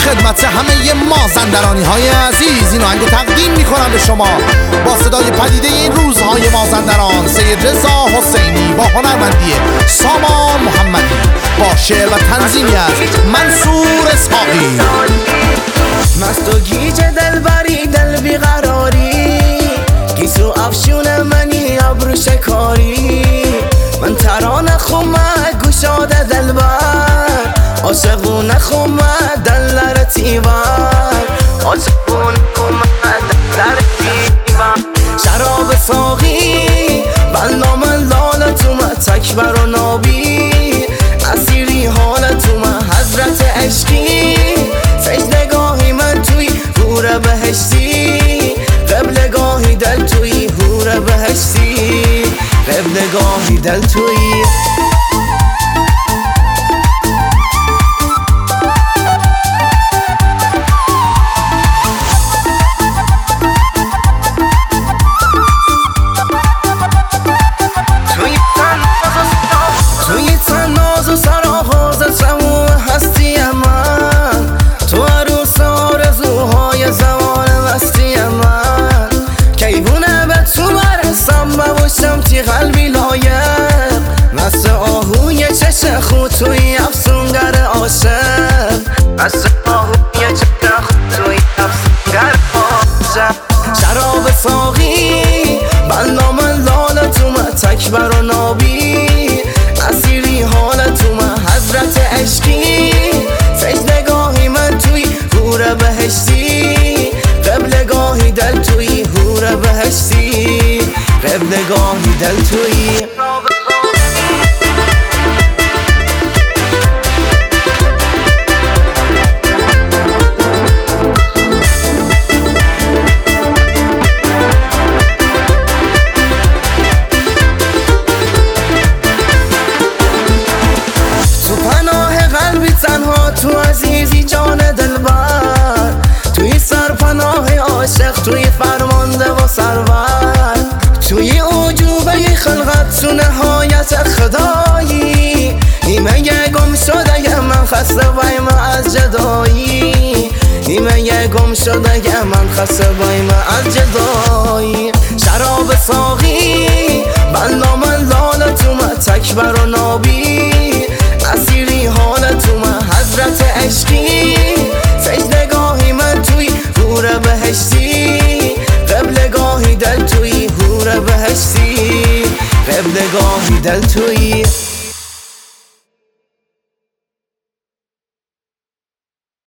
خدمت همه مازندرانی های عزیز این آهنگو تقدیم میکنم به شما با صدای پدیده این روزهای مازندران سید رضا حسینی با هنرمندی سامان محمدی با شعر و تنظیمی از منصور اسحاقی. مست و گیج دلبری دل بیقراری گیسو افشون منی ابرو شکاری من ترانه خومه گوشاده دلبر عاشقونه خومه دل رتیبر عاشقونه خومه دل رتیبر شراب ساقی بلام لال تومه تکبر و نابی اسیری حال تومه حضرت عشقی سجدگاهی من توی هور بهشتی قبلگاهی دل توی هور بهشتی قبلگاهی دل توی قلبی لایق مثل آهوی چشم خود توی افسونگر عاشق مثل آهوی چشم خود توی افسونگر عاشق شراب ساقی بلام لال تومه تکبر و نابی اسیری حال تومه حضرت عشقی سجدگاهی من توی هور بهشتی قبلگاهی دل توی هور بهشتی قبلگاهی دل توی تو پناه قلبی تنها تو عزیزی جان دلبر توی سرپناه عاشق توی فرمانده و سرور توی عجوبه خلقت تو نهایت خدایی نیمه گم شده من خسته بایم از جدایی نیمه گم شده من خسته بایم از جدایی شراب ساقی بلام لال تومه تکبر و نابی اسیری حال تومه حضرت عشقی سجدگاهی من توی هور بهشتی قبلگاهی دل توی هور بهشتی قبلگاهی دل توی